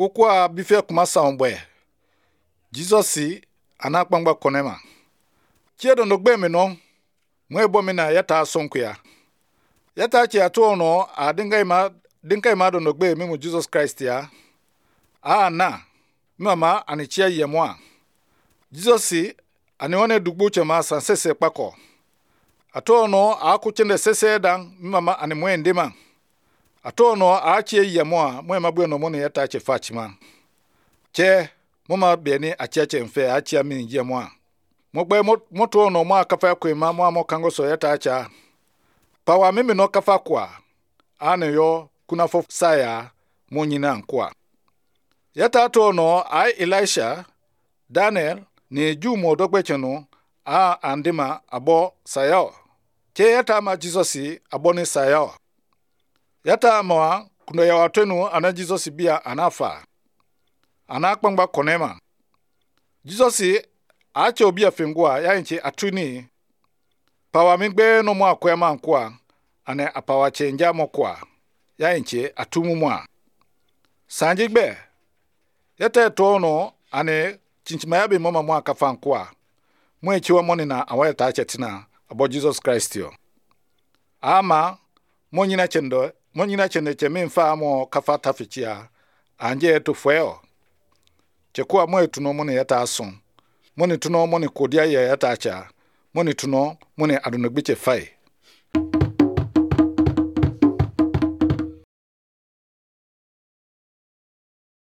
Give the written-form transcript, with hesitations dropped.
Kukwa bife kumasa ombe. Jesus si anakpangba konema. Chiedo nogbe mino. Mwebo mina yata sonkuya. Yata chi atu no a dinga ima do nogbe mimu Jesus Christ ya. Na mama anichia yemwa. Jesus si anione dugbu chema sansese pako. Atu no a kuchende sese dan mama animwe ndima. Atu no a chie yemwa mwe mabwe no moni yata che fachima. Che mama beni achiache mfe achia mini yemwa. Mogbe moto no ma kafa kwema mo kango so yata acha. Pawa mimi no kafa kwa. Ane yo kuna fo saya monyina nkwa. Yata to no ai Elisha, Daniel ni jumo dogbeche no andima abo sayao. Che yata ma Jesus aboni sayao. Yata ma kuno ya watenu ana Jesus bia anafa. Anakpangba konema. Jesus ache obi afengua ya nchi atuni. Pawa migbe no mo akwema nkwa ane apawa chenja mo kwa ya nchi atumu mwa. Sanjigbe yete to no ane chinchimaya bi mama mo akafa nkwa. Mo echiwa moni na awaye ta chetina abo Jesus Christ yo. Ama mo nyina chende cheme mfa mo kafa tafichia anje to fweo. Chekua mo etuno mo ne yata ason. Moni tuno moni kodia ya yata acha. Moni tuno moni adonogbiche fai.